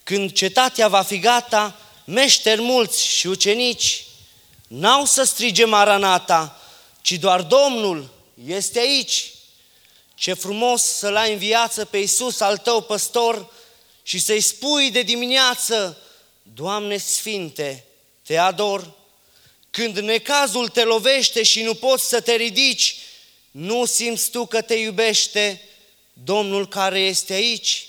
Când cetatea va fi gata, meșteri mulți și ucenici n-au să strige Maranata, ci doar Domnul este aici. Ce frumos să-L ai în viață pe Iisus al tău păstor și să-i spui de dimineață: Doamne Sfinte, te ador. Când necazul te lovește și nu poți să te ridici, nu simți tu că te iubește Domnul care este aici?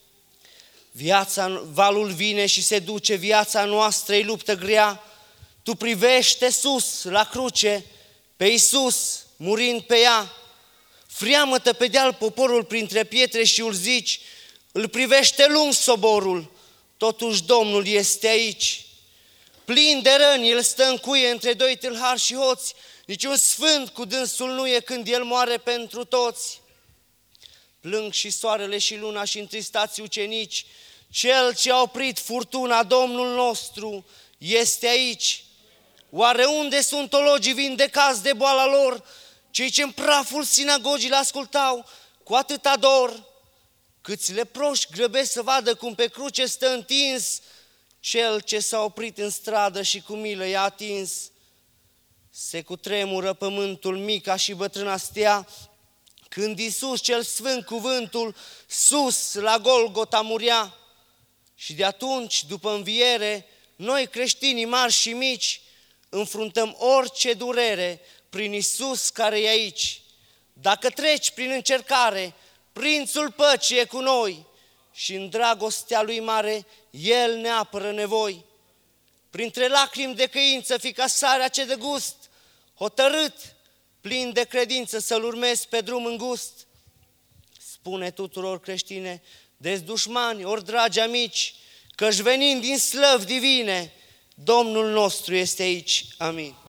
Valul vine și se duce, viața noastră-i luptă grea. Tu privește sus, la cruce, pe Iisus, murind pe ea. Freamă-tă pe deal poporul printre pietre și urzici, îl privește lung soborul, totuși Domnul este aici. Plin de răni, el stă în cuie între doi tâlhari și hoți, niciun sfânt cu dânsul nu e când el moare pentru toți. Plâng și soarele și luna și întristați ucenici, cel ce a oprit furtuna, Domnul nostru, este aici. Oare unde sunt teologii vindecați de boala lor, cei ce în praful sinagogii l-ascultau cu atâta dor? Câți leproși grăbesc să vadă cum pe cruce stă întins cel ce s-a oprit în stradă și cu milă i-a atins. Se cutremură pământul, mica și bătrâna stea, când Iisus cel sfânt cuvântul sus la Golgota murea. Și de atunci, după înviere, noi creștinii mari și mici înfruntăm orice durere prin Iisus care e aici. Dacă treci prin încercare, Prințul Păcii e cu noi și în dragostea Lui mare El ne apără nevoi. Printre lacrimi de căință fi ca sarea ce de gust, hotărât, plin de credință să-L urmezi pe drum îngust. Spune tuturor creștine, dezdușmani ori dragi amici, că-și venind din slăvi divine, Domnul nostru este aici. Amin.